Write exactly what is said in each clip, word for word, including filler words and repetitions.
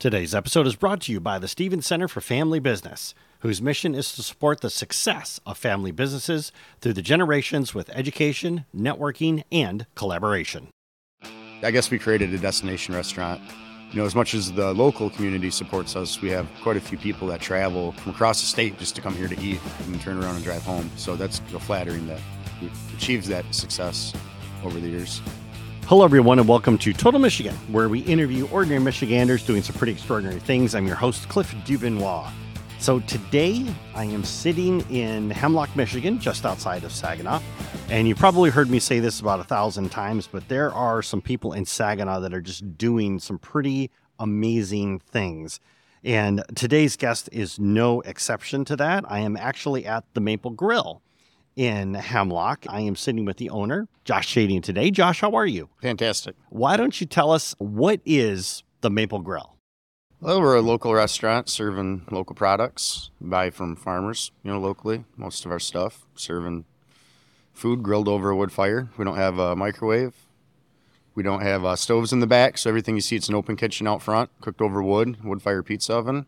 Today's episode is brought to you by the Stevens Center for Family Business, whose mission is to support the success of family businesses through the generations with education, networking, and collaboration. I guess we created a destination restaurant. You know, as much as the local community supports us, we have quite a few people that travel from across the state just to come here to eat and turn around and drive home. So that's flattering that we've achieved that success over the years. Hello, everyone, and welcome to Total Michigan, where we interview ordinary Michiganders doing some pretty extraordinary things. I'm your host, Cliff Dubenois. So today, I am sitting in Hemlock, Michigan, just outside of Saginaw. And you probably heard me say this about a thousand times, but there are some people in Saginaw that are just doing some pretty amazing things. And today's guest is no exception to that. I am actually at the Maple Grill in Hemlock. I am sitting with the owner, Josh Shading, today. Josh, how are you? Fantastic. Why don't you tell us, what is the Maple Grill? Well, we're a local restaurant serving local products. We buy from farmers, you know, locally, most of our stuff. Serving food grilled over a wood fire. We don't have a microwave. We don't have uh, stoves in the back, so everything you see, it's an open kitchen out front, cooked over wood, wood fire pizza oven.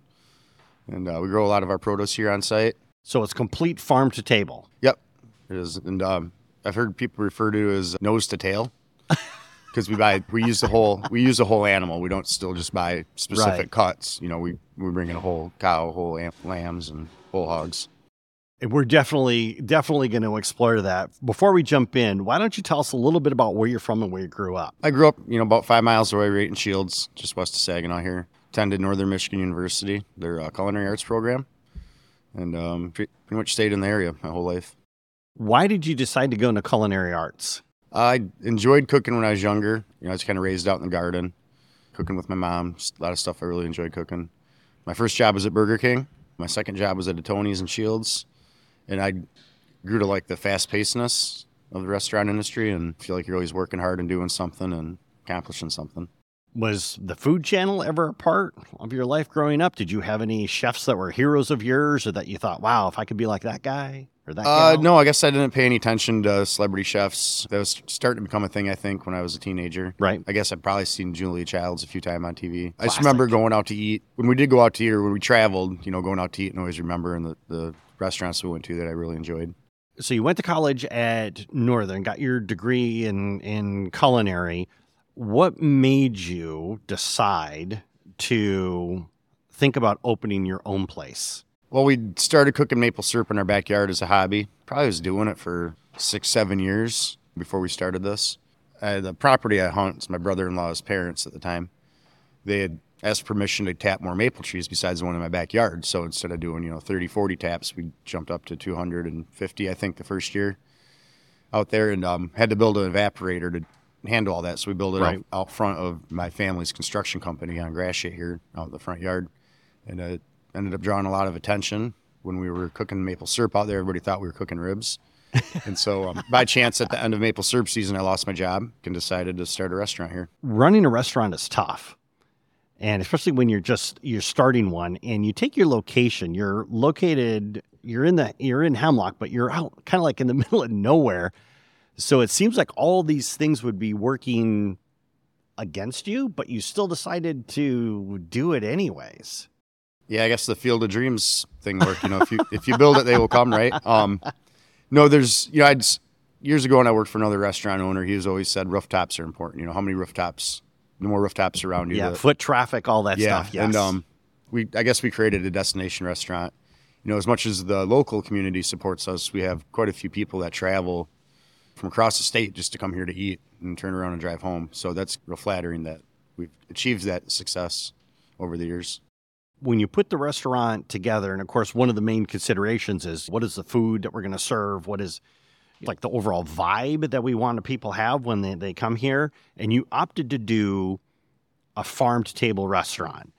And uh, we grow a lot of our produce here on site. So it's complete farm to table. Yep. It is, and um, I've heard people refer to it as nose to tail, because we buy we use the whole we use the whole animal. We don't still just buy specific Right. cuts. You know, we we bring in a whole cow, whole am- lambs, and whole hogs. And we're definitely, definitely going to explore that. Before we jump in, why don't you tell us a little bit about where you're from and where you grew up? I grew up, you know, about five miles away, right in Shields, just west of Saginaw here. Attended Northern Michigan University, their uh, culinary arts program, and um, pretty, pretty much stayed in the area my whole life. Why did you decide to go into culinary arts? I enjoyed cooking when I was younger. You know, I was kind of raised out in the garden, cooking with my mom. Just a lot of stuff I really enjoyed cooking. My first job was at Burger King. My second job was at a Tony's in Shields. And I grew to like the fast-pacedness of the restaurant industry and feel like you're always working hard and doing something and accomplishing something. Was the Food Channel ever a part of your life growing up? Did you have any chefs that were heroes of yours, or that you thought, wow, if I could be like that guy or that Uh, gal? no, I guess I didn't pay any attention to celebrity chefs. That was starting to become a thing, I think, when I was a teenager. Right. I guess I'd probably seen Julia Childs a few times on T V. I just Classic. remember going out to eat. When we did go out to eat, or when we traveled, you know, going out to eat, and always remembering the, the restaurants we went to that I really enjoyed. So you went to college at Northern, got your degree in, in culinary. What made you decide to think about opening your own place? Well, we started cooking maple syrup in our backyard as a hobby. Probably was doing it for six, seven years before we started this. Uh, the property I hunt, it's my brother-in-law's parents at the time. They had asked permission to tap more maple trees besides the one in my backyard. So instead of doing, you know, thirty, forty taps, we jumped up to two hundred fifty, I think, the first year out there, and um, had to build an evaporator to handle all that. So we built it Right. out, out front of my family's construction company on Gratiot here out in the front yard. And it ended up drawing a lot of attention. When we were cooking maple syrup out there, everybody thought we were cooking ribs. And so um, by chance, at the end of maple syrup season, I lost my job and decided to start a restaurant here. Running a restaurant is tough. And especially when you're just, you're starting one and you take your location, you're located, you're in the, you're in Hemlock, but you're out kind of like in the middle of nowhere. So it seems like all these things would be working against you, but you still decided to do it anyways. Yeah, I guess the field of dreams thing worked. You know, if you if you build it, they will come, right? Um, no, there's, you know, I'd, years ago when I worked for another restaurant owner, he was always said rooftops are important. You know, how many rooftops, the more rooftops around you. Yeah, the, foot traffic, all that yeah, stuff. Yes. and um, we, I guess we created a destination restaurant. You know, as much as the local community supports us, we have quite a few people that travel from across the state just to come here to eat and turn around and drive home. So that's real flattering that we've achieved that success over the years. When you put the restaurant together, and of course, one of the main considerations is what is the food that we're going to serve? What is like the overall vibe that we want people have when they, they come here? And you opted to do a farm to table restaurant.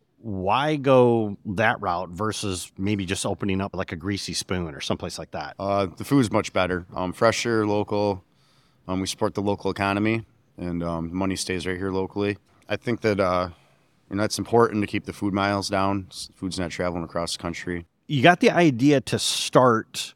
Why go that route versus maybe just opening up like a Greasy Spoon or someplace like that? Uh, the food's much better. Um, fresher, local. Um, we support the local economy, and um, money stays right here locally. I think that uh, you know, it's important to keep the food miles down. Food's not traveling across the country. You got the idea to start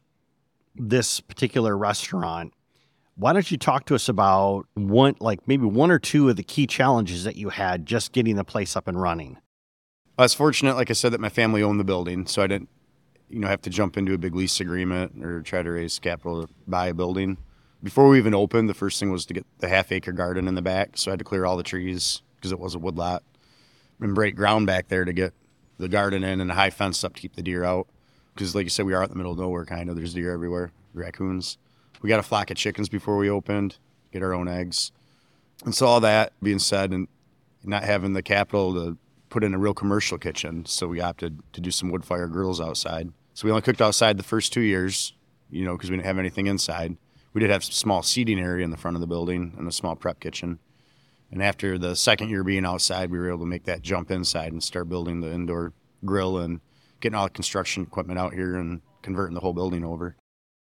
this particular restaurant. Why don't you talk to us about one, like maybe one or two of the key challenges that you had just getting the place up and running? I was fortunate, like I said, that my family owned the building, so I didn't, you know, have to jump into a big lease agreement or try to raise capital to buy a building. Before we even opened, the first thing was to get the half-acre garden in the back, so I had to clear all the trees because it was a woodlot and break ground back there to get the garden in and a high fence up to keep the deer out. Because, like you said, we are out in the middle of nowhere, kind of. There's deer everywhere, raccoons. We got a flock of chickens before we opened, get our own eggs. And so all that being said, and not having the capital to put in a real commercial kitchen, so we opted to do some wood fire grills outside. So we only cooked outside the first two years, you know, because we didn't have anything inside. We did have a small seating area in the front of the building and a small prep kitchen. And after the second year being outside, we were able to make that jump inside and start building the indoor grill and getting all the construction equipment out here and converting the whole building over.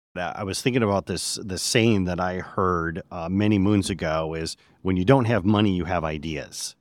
I was thinking about this, the saying that I heard uh, many moons ago is, when you don't have money, you have ideas.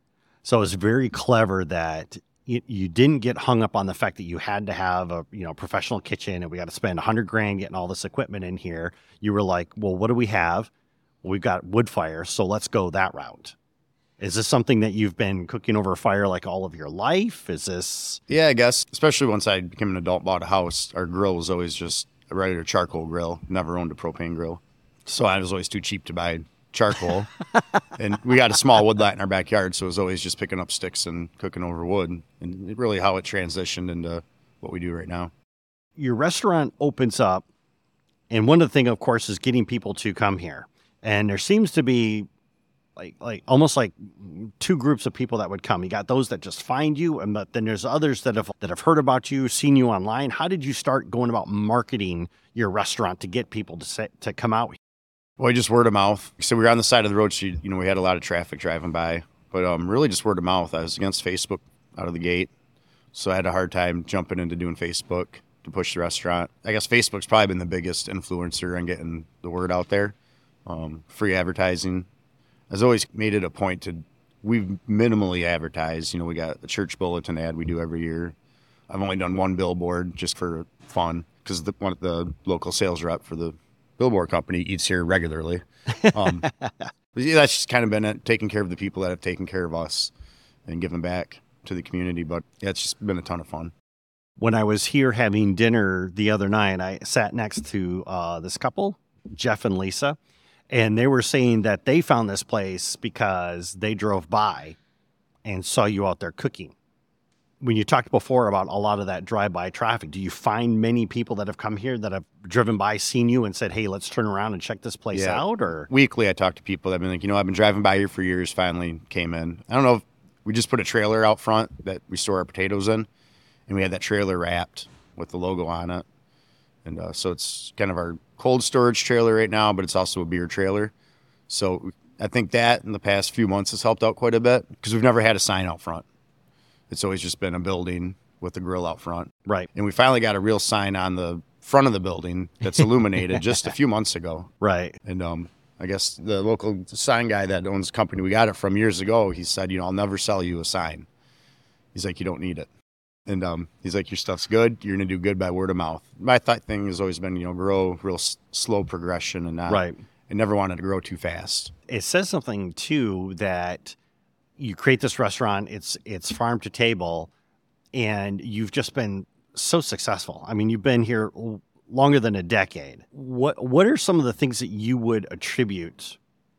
So it's very clever that you, you didn't get hung up on the fact that you had to have a you know professional kitchen and we got to spend a hundred grand getting all this equipment in here. You were like, well, what do we have? Well, we've got wood fire, so let's go that route. Is this something that you've been cooking over fire like all of your life? Is this? Yeah, I guess. Especially once I became an adult, bought a house, our grill was always just a regular charcoal grill. Never owned a propane grill. So I was always too cheap to buy charcoal. And we got a small woodlot in our backyard, so it was always just picking up sticks and cooking over wood. And it really how it transitioned into what we do right now. Your restaurant opens up, and one of the things, of course, is getting people to come here. And there seems to be like like almost like two groups of people that would come. You got those that just find you, and but then there's others that have that have heard about you, seen you online. How did you start going about marketing your restaurant to get people to say, to come out? Well, just word of mouth. So we were on the side of the road, so you know we had a lot of traffic driving by, but um, really just word of mouth. I was against Facebook out of the gate, so I had a hard time jumping into doing Facebook to push the restaurant. I guess Facebook's probably been the biggest influencer on getting the word out there. Um, free advertising. I've always made it a point to, we've minimally advertised. You know, we got the church bulletin ad we do every year. I've only done one billboard just for fun because the one the local sales rep for the billboard company eats here regularly. Um, but yeah, that's just kind of been it, taking care of the people that have taken care of us and giving back to the community. But yeah, it's just been a ton of fun. When I was here having dinner the other night, I sat next to uh, this couple, Jeff and Lisa. And they were saying that they found this place because they drove by and saw you out there cooking. When you talked before about a lot of that drive-by traffic, do you find many people that have come here that have driven by, seen you, and said, hey, let's turn around and check this place yeah. out? Or weekly, I talk to people that have been like, you know, I've been driving by here for years, finally came in. I don't know if we just put a trailer out front that we store our potatoes in, and we had that trailer wrapped with the logo on it. And uh, so it's kind of our cold storage trailer right now, but it's also a beer trailer. So I think that in the past few months has helped out quite a bit because we've never had a sign out front. It's always just been a building with a grill out front. Right. And we finally got a real sign on the front of the building that's illuminated just a few months ago. Right. And um, I guess the local sign guy that owns the company we got it from years ago, he said, you know, I'll never sell you a sign. He's like, you don't need it. And um, he's like, your stuff's good. You're going to do good by word of mouth. My thought thing has always been, you know, grow real s- slow progression and not. Right. I never wanted to grow too fast. It says something, too, that you create this restaurant, it's it's farm to table, and you've just been so successful. I mean, you've been here l- longer than a decade. What What are some of the things that you would attribute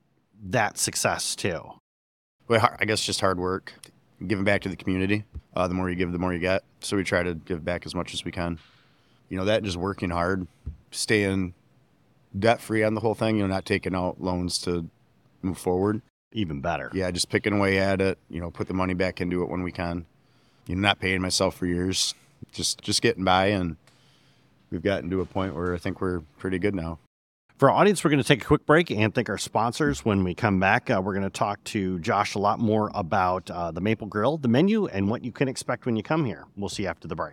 that success to? Well, I guess just hard work, giving back to the community. Uh, the more you give, the more you get. So we try to give back as much as we can. You know, that just working hard, staying debt-free on the whole thing, you know, not taking out loans to move forward. Even better. Yeah, just picking away at it, you know, put the money back into it when we can. You know, not paying myself for years, just just getting by, and we've gotten to a point where I think we're pretty good now. For our audience, we're going to take a quick break and thank our sponsors. When we come back, uh, we're going to talk to Josh a lot more about uh, the Maple Grill, the menu, and what you can expect when you come here. We'll see you after the break.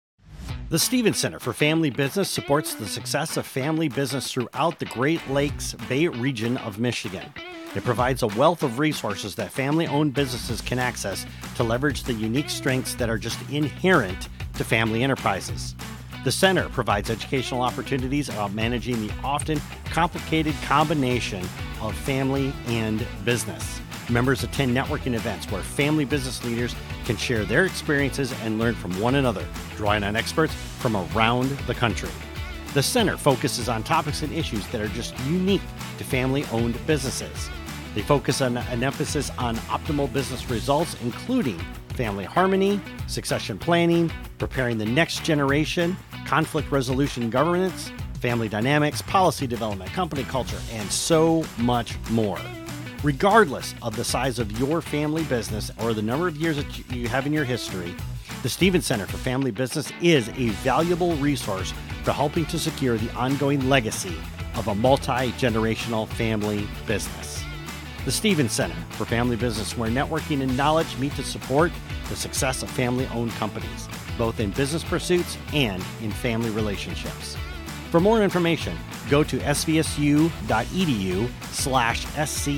The Stevens Center for Family Business supports the success of family business throughout the Great Lakes Bay region of Michigan. It provides a wealth of resources that family-owned businesses can access to leverage the unique strengths that are just inherent to family enterprises. The center provides educational opportunities about managing the often complicated combination of family and business. Members attend networking events where family business leaders can share their experiences and learn from one another, drawing on experts from around the country. The center focuses on topics and issues that are just unique to family-owned businesses. They focus on an emphasis on optimal business results, including family harmony, succession planning, preparing the next generation, conflict resolution governance, family dynamics, policy development, company culture, and so much more. Regardless of the size of your family business or the number of years that you have in your history, the Stevens Center for Family Business is a valuable resource for helping to secure the ongoing legacy of a multi-generational family business. The Stevens Center for Family Business, where networking and knowledge meet to support the success of family-owned companies, both in business pursuits and in family relationships. For more information, go to svsu.edu slash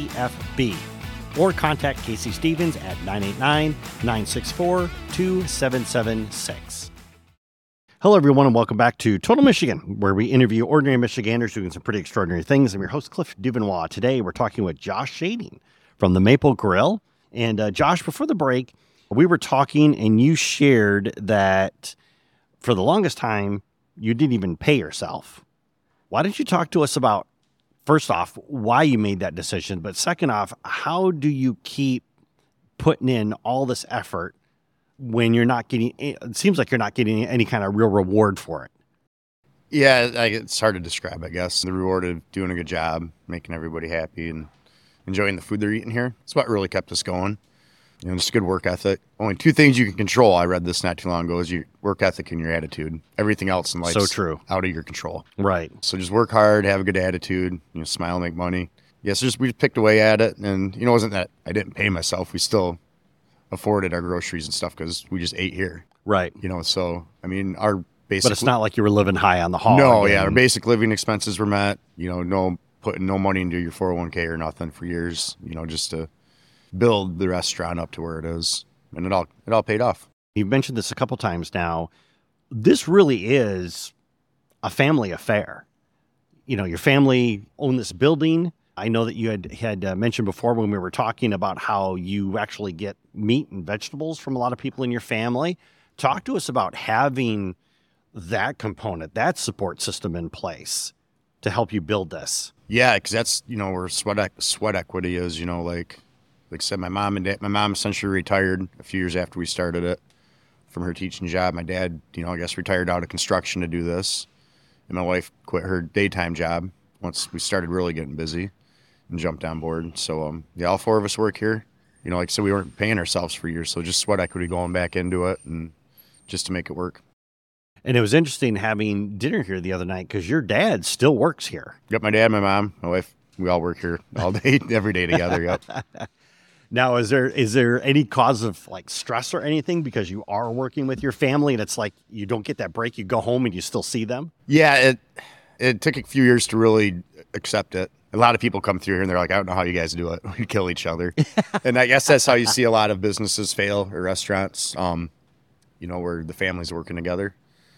scfb or contact Casey Stevens at nine eight nine, nine six four, two seven seven six. Hello, everyone, and welcome back to Total Michigan, where we interview ordinary Michiganders doing some pretty extraordinary things. I'm your host, Cliff Duvernois. Today, we're talking with Josh Shading from the Maple Grill. And uh, Josh, before the break, we were talking, and you shared that for the longest time, you didn't even pay yourself. Why don't you talk to us about, first off, why you made that decision, but second off, how do you keep putting in all this effort when you're not getting, it seems like you're not getting any kind of real reward for it? Yeah, I, it's hard to describe, I guess. The reward of doing a good job, making everybody happy, and enjoying the food they're eating here. It's what really kept us going. You know, just good work ethic. Only two things you can control, I read this not too long ago, is your work ethic and your attitude. Everything else in life So is true. out of your control. Right. So just work hard, have a good attitude, you know, smile, make money. Yes, yeah, so just we just picked away at it, and you know, it wasn't that I didn't pay myself. We still afforded our groceries and stuff because we just ate here. Right. You know, so I mean, our basic. But it's not like you were living high on the hog. No, and, yeah, our basic living expenses were met. You know, no putting no money into your four oh one k or nothing for years. You know, just to build the restaurant up to where it is, and it all it all paid off. You've mentioned this a couple times now. This really is a family affair. You know, your family owned this building. I know that you had had uh, mentioned before when we were talking about how you actually get meat and vegetables from a lot of people in your family. Talk to us about having that component, that support system in place to help you build this. Yeah, because that's, you know, where sweat ec- sweat equity is. You know, like like I said, my mom and dad. My mom essentially retired a few years after we started it from her teaching job. My dad, you know, I guess retired out of construction to do this, and my wife quit her daytime job once we started really getting busy and jumped on board. So, um, yeah, all four of us work here. You know, like I said, we weren't paying ourselves for years, so just sweat equity going back into it and just to make it work. And it was interesting having dinner here the other night because your dad still works here. Yep, my dad, my mom, my wife, we all work here all day, every day together. Yep. Now, is there is there any cause of like stress or anything because you are working with your family and it's like you don't get that break, you go home and you still see them? Yeah, it it took a few years to really accept it. A lot of people come through here and they're like, I don't know how you guys do it. We kill each other. And I guess that's how you see a lot of businesses fail or restaurants, um, you know, where the family's working together.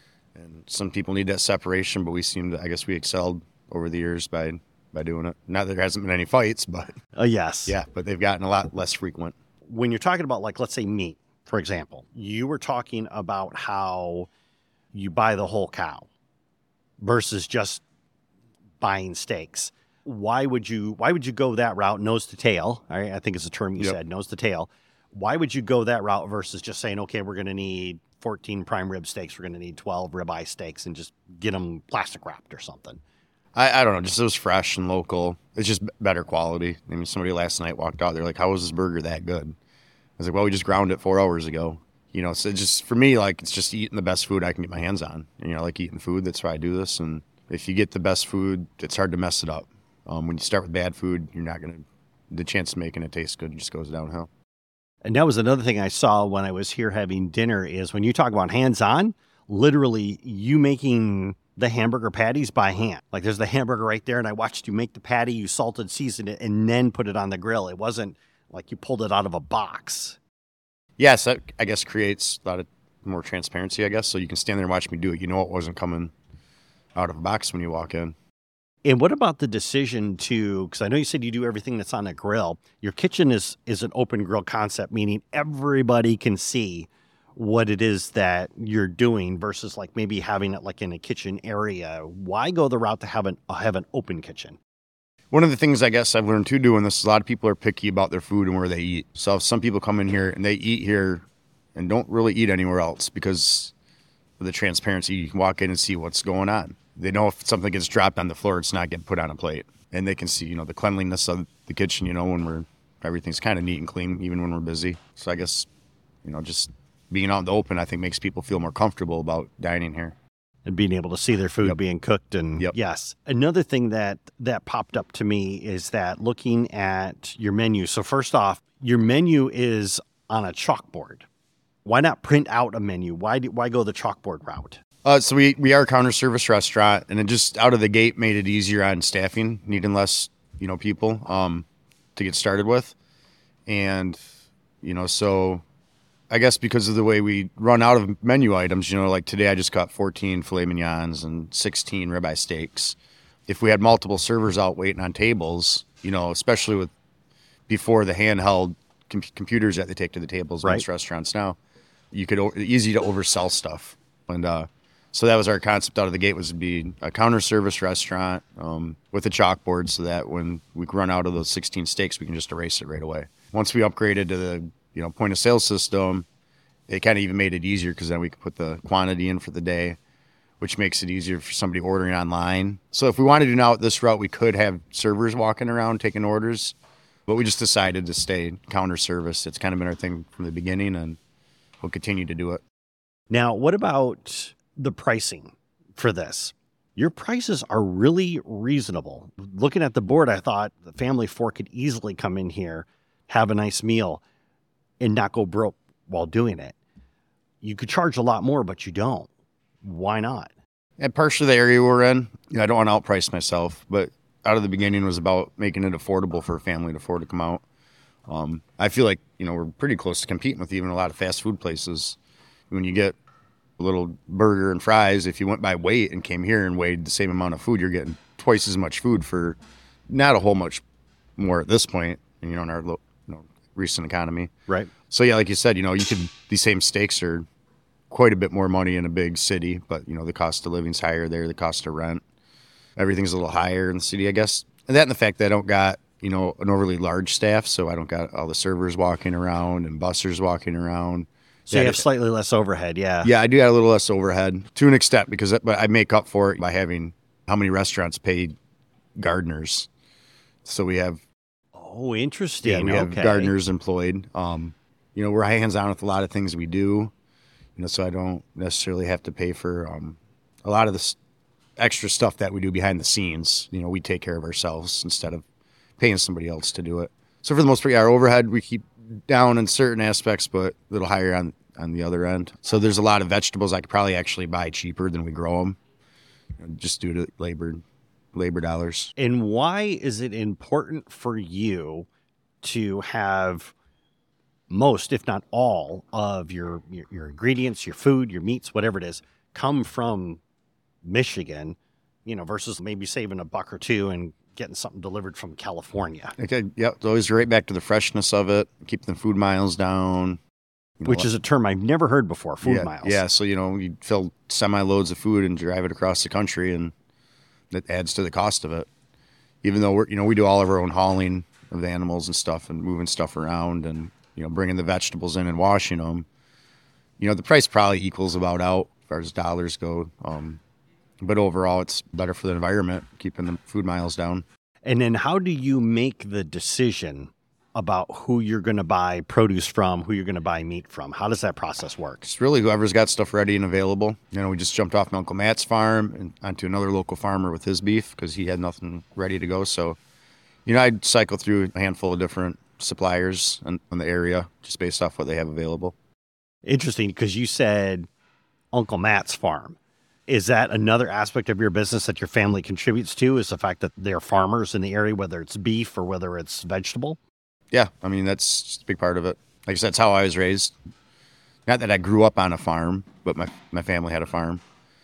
And some people need that separation, but we seem to, I guess we excelled over the years by, by doing it. Not that there hasn't been any fights, but. Uh, yes. Yeah, but they've gotten a lot less frequent. When you're talking about, like, let's say meat, for example, you were talking about how you buy the whole cow versus just buying steaks. Why would you why would you go that route, nose to tail? I, I think it's a term you Yep. said, nose to tail. Why would you go that route versus just saying, okay, we're going to need fourteen prime rib steaks, we're going to need twelve ribeye steaks, and just get them plastic wrapped or something? I, I don't know, just it was fresh and local. It's just better quality. I mean, somebody last night walked out, they're like, how was this burger that good? I was like, well, we just ground it four hours ago. You know, so it's just, for me, like, it's just eating the best food I can get my hands on. And, you know, I like eating food, that's why I do this. And if you get the best food, it's hard to mess it up. Um, when you start with bad food, you're not going to, the chance of making it taste good just goes downhill. And that was another thing I saw when I was here having dinner is when you talk about hands-on, literally you making the hamburger patties by hand. Like there's the hamburger right there, and I watched you make the patty, you salted, seasoned it, and then put it on the grill. It wasn't like you pulled it out of a box. Yes, that, I guess, creates a lot of more transparency, I guess, so you can stand there and watch me do it. You know it wasn't coming out of a box when you walk in. And what about the decision to, because I know you said you do everything that's on a grill. Your kitchen is is an open grill concept, meaning everybody can see what it is that you're doing versus like maybe having it like in a kitchen area. Why go the route to have an have an open kitchen? One of the things I guess I've learned too doing this is a lot of people are picky about their food and where they eat. So if some people come in here and they eat here and don't really eat anywhere else because of the transparency, you can walk in and see what's going on. They know if something gets dropped on the floor, it's not getting put on a plate. And they can see, you know, the cleanliness of the kitchen, you know, when we're, everything's kind of neat and clean, even when we're busy. So I guess, you know, just being out in the open, I think makes people feel more comfortable about dining here. And being able to see their food Yep. being cooked. And Yep. yes, another thing that that popped up to me is that looking at your menu. So first off, your menu is on a chalkboard. Why not print out a menu? Why do, why go the chalkboard route? Uh, so we, we are a counter service restaurant, and it just out of the gate made it easier on staffing, needing less, you know, people um, to get started with. And, you know, so I guess because of the way we run out of menu items, you know, like today I just got fourteen filet mignons and sixteen ribeye steaks. If we had multiple servers out waiting on tables, you know, especially with before the handheld com- computers that they take to the tables in Right. most restaurants now, you could o- easy to oversell stuff. And uh, so that was our concept out of the gate, was to be a counter service restaurant um, with a chalkboard, so that when we run out of those sixteen steaks, we can just erase it right away. Once we upgraded to the you know point of sale system, it kind of even made it easier because then we could put the quantity in for the day, which makes it easier for somebody ordering online. So if we wanted to do now this route, we could have servers walking around taking orders, but we just decided to stay counter service. It's kind of been our thing from the beginning, and we'll continue to do it. Now, what about the pricing for this? Your prices are really reasonable. Looking at the board, I thought the family of four could easily come in here, have a nice meal, and not go broke while doing it. You could charge a lot more, but you don't. Why not? And partially the area we're in, you know, I don't want to outprice myself, but out of the beginning was about making it affordable for a family to afford to come out. Um, I feel like, you know, we're pretty close to competing with even a lot of fast food places. When you get a little burger and fries, if you went by weight and came here and weighed the same amount of food, you're getting twice as much food for not a whole much more at this point, you know, in our you know, recent economy. Right. So yeah, like you said, you know, you could, these same steaks are quite a bit more money in a big city, but you know, the cost of living's higher there, the cost of rent, everything's a little higher in the city, I guess. And that and the fact that I don't got, you know, an overly large staff, so I don't got all the servers walking around and bussers walking around. So Yeah, you have I- slightly less overhead, yeah. Yeah, I do got a little less overhead to an extent, because but I make up for it by having how many restaurants pay gardeners. So we have Oh, interesting. yeah, we have okay. gardeners employed. Um, you know, we're hands on with a lot of things we do. You know, so I don't necessarily have to pay for um, a lot of this extra stuff that we do behind the scenes. You know, we take care of ourselves instead of paying somebody else to do it. So for the most part, yeah, our overhead we keep down in certain aspects, but a little higher on, on the other end. So there's a lot of vegetables I could probably actually buy cheaper than we grow them, you know, just due to labor labor dollars. And why is it important for you to have most, if not all, of your, your your ingredients, your food, your meats, whatever it is, come from Michigan, you know, versus maybe saving a buck or two and getting something delivered from California, Okay, yeah, it's always right back to the freshness of it, keep the food miles down. You know, which is a term I've never heard before, food yeah, miles. Yeah, so, you know, you fill semi-loads of food and drive it across the country, and that adds to the cost of it. Even though, we're, you know, we do all of our own hauling of the animals and stuff and moving stuff around and, you know, bringing the vegetables in and washing them. You know, the price probably equals about out as far as dollars go. Um, but overall, it's better for the environment, keeping the food miles down. And then how do you make the decision about who you're going to buy produce from, who you're going to buy meat from? How does that process work? It's really whoever's got stuff ready and available. You know, we just jumped off my Uncle Matt's farm and onto another local farmer with his beef because he had nothing ready to go. So, you know, I'd cycle through a handful of different suppliers in, in the area just based off what they have available. Interesting, because you said Uncle Matt's farm. Is that another aspect of your business that your family contributes to, is the fact that they're farmers in the area, whether it's beef or whether it's vegetable? Yeah, I mean, that's just a big part of it. Like I said, that's how I was raised. Not that I grew up on a farm, but my, my family had a farm.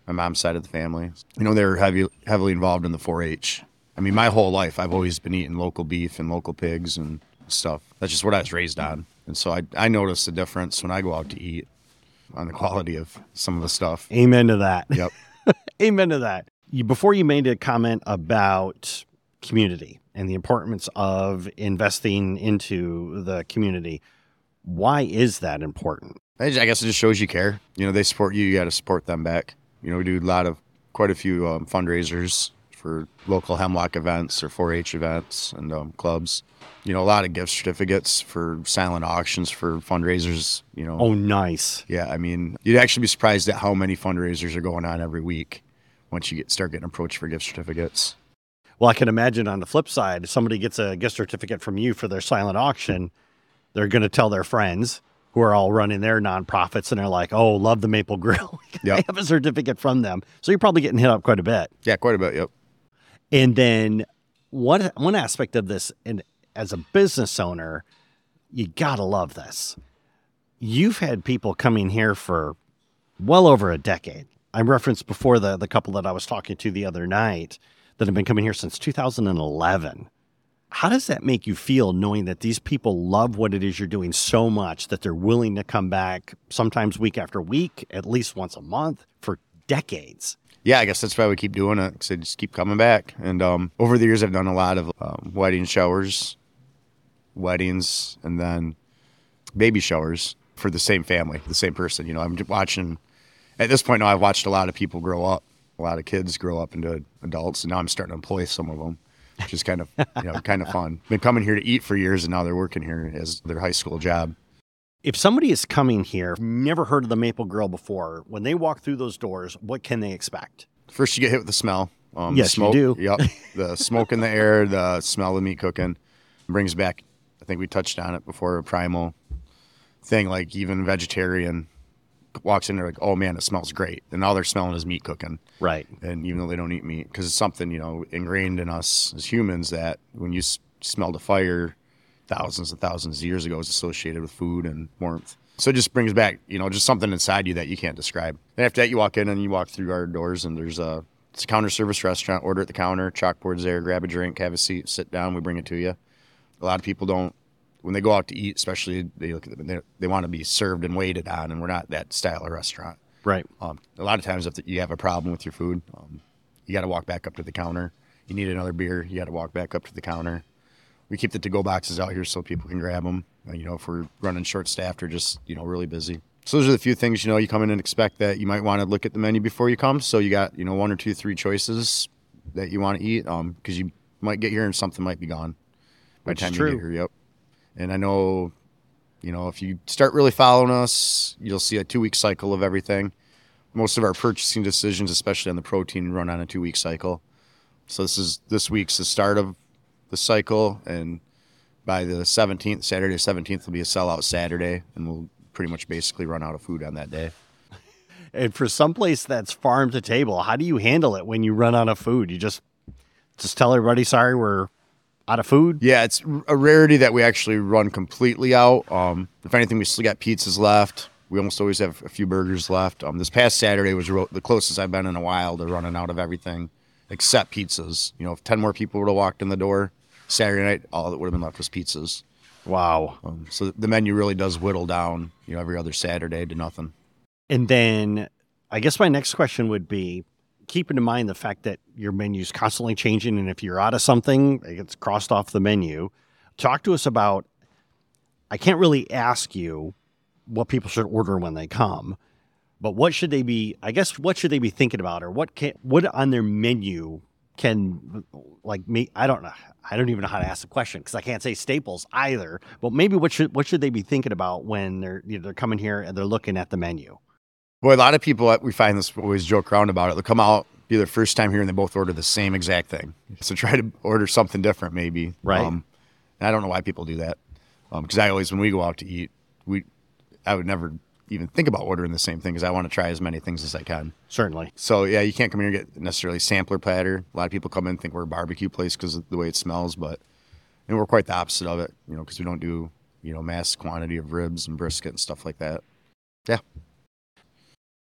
my mom's side of the family. You know, they're heavy, heavily involved in the four H. I mean, my whole life, I've always been eating local beef and local pigs and stuff. That's just what I was raised on. And so I, I notice the difference when I go out to eat on the quality of some of the stuff. Amen to that. Yep. Amen to that. You, before you made a comment about community and the importance of investing into the community, why is that important? I guess it just shows you care. You know, they support you. You got to support them back. You know, we do a lot of, quite a few um, fundraisers for local Hemlock events or four H events and um, clubs. You know, a lot of gift certificates for silent auctions for fundraisers, you know. Oh, nice. Yeah, I mean, you'd actually be surprised at how many fundraisers are going on every week once you get start getting approached for gift certificates. Well, I can imagine on the flip side, if somebody gets a gift certificate from you for their silent auction, they're going to tell their friends who are all running their nonprofits, and they're like, oh, love the Maple Grill. Yep. I have a certificate from them. So you're probably getting hit up quite a bit. Yeah, quite a bit, yep. And then one, one aspect of this, and as a business owner, you got to love this. You've had people coming here for well over a decade. I referenced before the, the couple that I was talking to the other night that have been coming here since two thousand eleven. How does that make you feel knowing that these people love what it is you're doing so much that they're willing to come back sometimes week after week, at least once a month for decades? Yeah, I guess that's why we keep doing it, because they just keep coming back. And um, over the years, I've done a lot of um, wedding showers, weddings, and then baby showers for the same family, the same person. You know, I'm watching, at this point now, I've watched a lot of people grow up, a lot of kids grow up into adults, and now I'm starting to employ some of them, which is kind of, you know, kind of fun. Been coming here to eat for years, and now they're working here as their high school job. If somebody is coming here, never heard of the Maple Grill before, when they walk through those doors, what can they expect? First, you get hit with the smell. Um, yes, smoke, you do. Yep. The smoke in the air, the smell of meat cooking brings back, I think we touched on it before, a primal thing, like even vegetarian walks in there like, oh man, it smells great. And all they're smelling is meat cooking. Right. And even though they don't eat meat, because it's something, you know, ingrained in us as humans that when you s- smelled a fire thousands and thousands of years ago, is associated with food and warmth. So it just brings back, you know, just something inside you that you can't describe. And after that, you walk in and you walk through our doors, and there's a, it's a counter service restaurant. Order at the counter, chalkboard's there, grab a drink, have a seat, sit down, we bring it to you. A lot of people don't, when they go out to eat, especially, they look at them, they, they want to be served and waited on, and we're not that style of restaurant. Right. Um, a lot of times if you have a problem with your food, um, you got to walk back up to the counter. You need another beer, you got to walk back up to the counter. We keep the to-go boxes out here so people can grab them, uh, you know, if we're running short-staffed or just, you know, really busy. So those are the few things, you know, you come in and expect that you might want to look at the menu before you come. So you got, you know, one or two, three choices that you want to eat, um, because you might get here and something might be gone by Which the time is you true. get here. Yep. And I know, you know, if you start really following us, you'll see a two-week cycle of everything. Most of our purchasing decisions, especially on the protein, run on a two-week cycle. So this is this week's the start of the cycle, and by the seventeenth, Saturday seventeenth will be a sellout Saturday, and we'll pretty much basically run out of food on that day. And for someplace that's farm to table, how do you handle it when you run out of food? You just just tell everybody, sorry, we're out of food? Yeah, it's a rarity that we actually run completely out. Um, if anything, we still got pizzas left. We almost always have a few burgers left. Um, this past Saturday was ro- the closest I've been in a while to running out of everything except pizzas. You know, if ten more people would have walked in the door Saturday night, all that would have been left was pizzas. Wow. Um, so the menu really does whittle down, you know, every other Saturday to nothing. And then I guess my next question would be, keeping in mind the fact that your menu's constantly changing, and if you're out of something, it gets crossed off the menu. Talk to us about, I can't really ask you what people should order when they come, but what should they be, I guess, what should they be thinking about, or what can, what on their menu can, like me, I don't know, I don't even know how to ask the question because I can't say staples either, but maybe what should, what should they be thinking about when they're, you know, they're coming here and they're looking at the menu? Well, a lot of people, we find this, always joke around about it. They'll come out, be their first time here, and they both order the same exact thing. So try to order something different, maybe. Right. Um, and I don't know why people do that. Because um, I always, when we go out to eat, we, I would never even think about ordering the same thing because I want to try as many things as I can. Certainly. So, yeah, you can't come here and get necessarily a sampler platter. A lot of people come in and think we're a barbecue place because of the way it smells, but and we're quite the opposite of it, you know, because we don't do, you know, mass quantity of ribs and brisket and stuff like that. Yeah.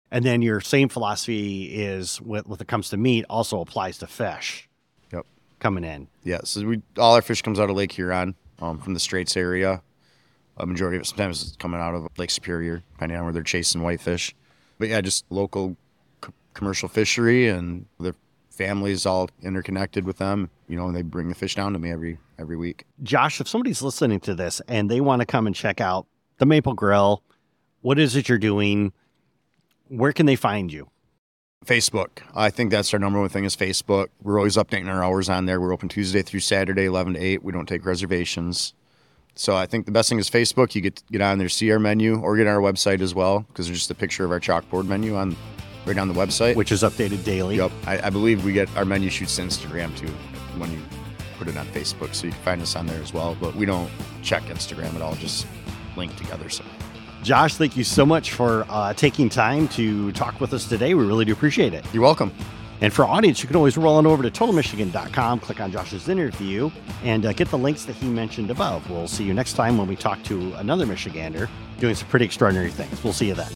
And then your same philosophy is with, when it comes to meat also applies to fish. Yep. Coming in. Yeah. So we all our fish comes out of Lake Huron, um, from the Straits area. A majority of it sometimes it's coming out of Lake Superior, depending on where they're chasing whitefish. But yeah, just local c- commercial fishery, and the families all interconnected with them. You know, and they bring the fish down to me every every week. Josh, if somebody's listening to this and they want to come and check out the Maple Grill, what is it you're doing? Where can they find you? Facebook. I think that's our number one thing is Facebook. We're always updating our hours on there. We're open Tuesday through Saturday, eleven to eight. We don't take reservations. So I think the best thing is Facebook. You get get on there, see our menu, or get on our website as well, because there's just a picture of our chalkboard menu on right on the website. Which is updated daily. Yep. I, I believe we get our menu shoots to Instagram too when you put it on Facebook. So you can find us on there as well. But we don't check Instagram at all, just link together. So Josh, thank you so much for uh, taking time to talk with us today. We really do appreciate it. You're welcome. And for our audience, you can always roll on over to total michigan dot com, click on Josh's interview, and uh, get the links that he mentioned above. We'll see you next time when we talk to another Michigander doing some pretty extraordinary things. We'll see you then.